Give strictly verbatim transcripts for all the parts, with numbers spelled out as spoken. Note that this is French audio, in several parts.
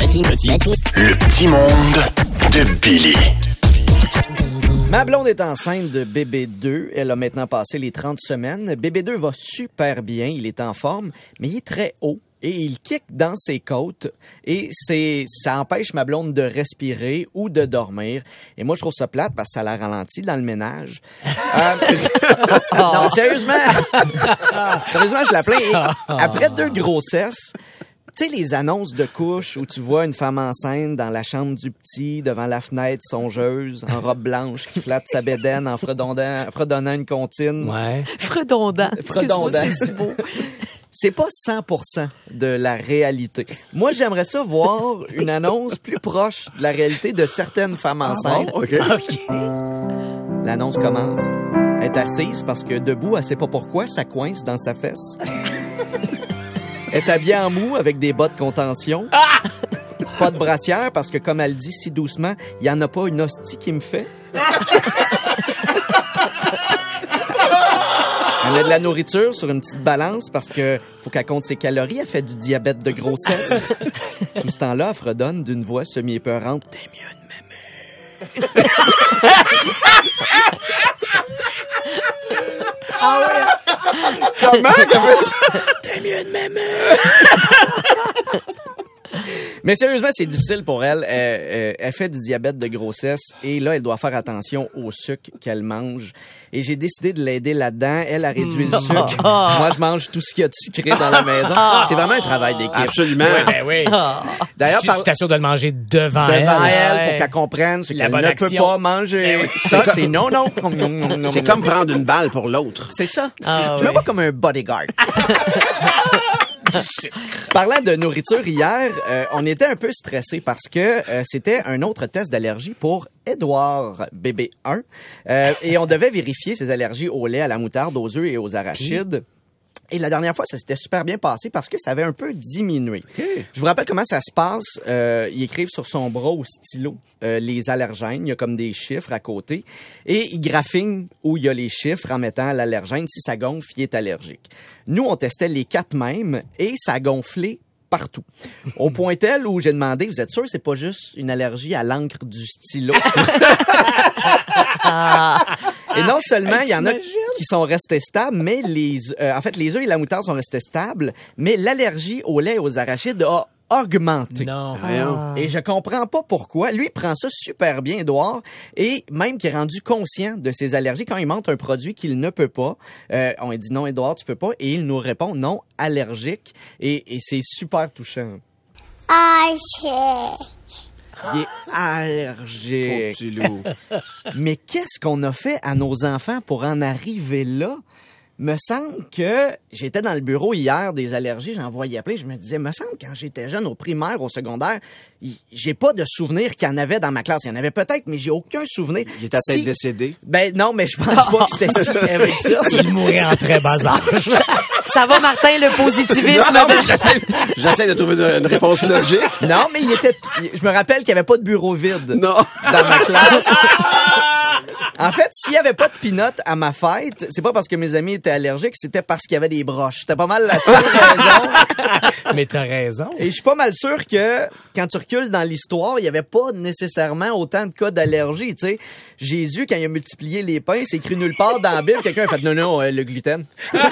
petit, petit, petit. Le petit monde de Billy. Ma blonde est enceinte de bébé deux. Elle a maintenant passé les trente semaines. Bébé deux va super bien. Il est en forme, mais il est très haut. Et il kick dans ses côtes et c'est ça empêche ma blonde de respirer ou de dormir. Et moi, je trouve ça plate parce que ça la ralentit dans le ménage. Euh, non, sérieusement, sérieusement, je la plains. Et après deux grossesses, tu sais, les annonces de couches où tu vois une femme enceinte dans la chambre du petit, devant la fenêtre, songeuse, en robe blanche, qui flatte sa bédaine en fredonnant, fredonnant une comptine. Ouais. Fredondant. Fredondant. C'est si beau. C'est pas cent pour cent de la réalité. Moi, j'aimerais ça voir une annonce plus proche de la réalité de certaines femmes enceintes. Ah bon? OK. OK. L'annonce commence. Elle est assise parce que debout, elle sait pas pourquoi, ça coince dans sa fesse. Elle est habillée en mou avec des bottes contention. Pas de brassière parce que, comme elle dit si doucement, il y en a pas une hostie qui me fait. Elle a de la nourriture sur une petite balance parce que faut qu'elle compte ses calories. Elle fait du diabète de grossesse. Tout ce temps-là, elle fredonne d'une voix semi-épeurante. T'es mieux de m'aimer. Ah ouais. Comment t'as fait ça? T'es mieux de m'aimer. Mais sérieusement, c'est difficile pour elle. Elle, elle. Elle fait du diabète de grossesse et là, elle doit faire attention au sucre qu'elle mange. Et j'ai décidé de l'aider là-dedans. Elle a réduit le sucre. Moi, je mange tout ce qu'il y a de sucré dans la maison. C'est vraiment un travail d'équipe. Absolument. Oui, ben oui. D'ailleurs, tu par... t'assures de le manger devant, devant elle. elle, ouais. pour qu'elle comprenne ce La qu'elle bonne ne action. peut pas manger. Ben oui. Ça, c'est non, non. C'est comme prendre une balle pour l'autre. C'est ça. Ah, je me oui. vois comme un bodyguard. Parlant de nourriture hier, euh, on était un peu stressés parce que euh, c'était un autre test d'allergie pour Édouard, bébé un. Euh, et on devait vérifier ses allergies au lait, à la moutarde, aux œufs et aux arachides. Et la dernière fois, ça s'était super bien passé parce que ça avait un peu diminué. Okay. Je vous rappelle comment ça se passe. Euh, ils écrivent sur son bras au stylo euh, les allergènes. Il y a comme des chiffres à côté. Et ils graphinent où il y a les chiffres en mettant l'allergène. Si ça gonfle, il est allergique. Nous, on testait les quatre mêmes et ça a gonflé partout. Au point tel où j'ai demandé, vous êtes sûr c'est pas juste une allergie à l'encre du stylo? Et non seulement il y en a qui sont restés stables, mais les euh, en fait les œufs et la moutarde sont restés stables, mais l'allergie au lait et aux arachides a augmenté. Non. Voyons. Et je comprends pas pourquoi. Lui, il prend ça super bien, Édouard, et même qu'il est rendu conscient de ses allergies. Quand il montre un produit qu'il ne peut pas, euh, on lui dit non, Édouard, tu peux pas, et il nous répond non, allergique, et, et c'est super touchant. Allergique. Il est allergique. Petit loup. Mais qu'est-ce qu'on a fait à nos enfants pour en arriver là? Me semble que j'étais dans le bureau hier des allergies, j'en voyais plein, je me disais, me semble quand j'étais jeune au primaire, au secondaire, j'ai pas de souvenir qu'il y en avait dans ma classe. Il y en avait peut-être, mais j'ai aucun souvenir. Il était peut-être Si- décédé. Ben non, mais je pense pas que c'était si avec ça. Il mourait en très bas âge. Ça, ça va, Martin, le positivisme? Non, non, mais j'essaie, j'essaie de trouver une, une réponse logique. Non, mais il était. Je me rappelle qu'il y avait pas de bureau vide Non. dans ma classe. En fait, s'il y avait pas de peanuts à ma fête, c'est pas parce que mes amis étaient allergiques, c'était parce qu'il y avait des broches. C'était pas mal la seule raison. Mais t'as raison. Et je suis pas mal sûr que quand tu recules dans l'histoire, il y avait pas nécessairement autant de cas d'allergie. Tu sais, Jésus, quand il a multiplié les pains, c'est écrit nulle part dans la Bible. Quelqu'un a fait non non euh, le gluten.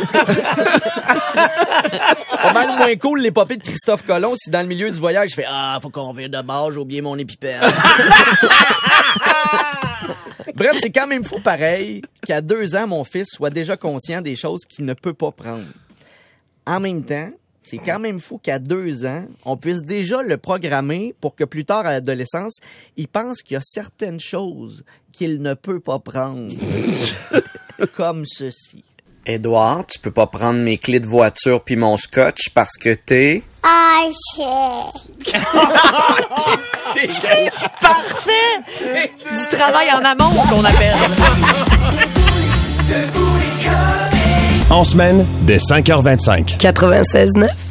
Pas mal moins cool l'épopée de Christophe Colomb si dans le milieu du voyage je fais ah faut qu'on vire de bord, j'ai oublié mon épipène. Bref, c'est quand même fou pareil qu'à deux ans, mon fils soit déjà conscient des choses qu'il ne peut pas prendre. En même temps, c'est quand même fou qu'à deux ans, on puisse déjà le programmer pour que plus tard, à l'adolescence, il pense qu'il y a certaines choses qu'il ne peut pas prendre. Comme ceci. Édouard, tu peux pas prendre mes clés de voiture puis mon scotch parce que t'es... Allergique. Parfait! Du travail en amont qu'on appelle. En semaine, dès cinq heures vingt-cinq. quatre-vingt-seize neuf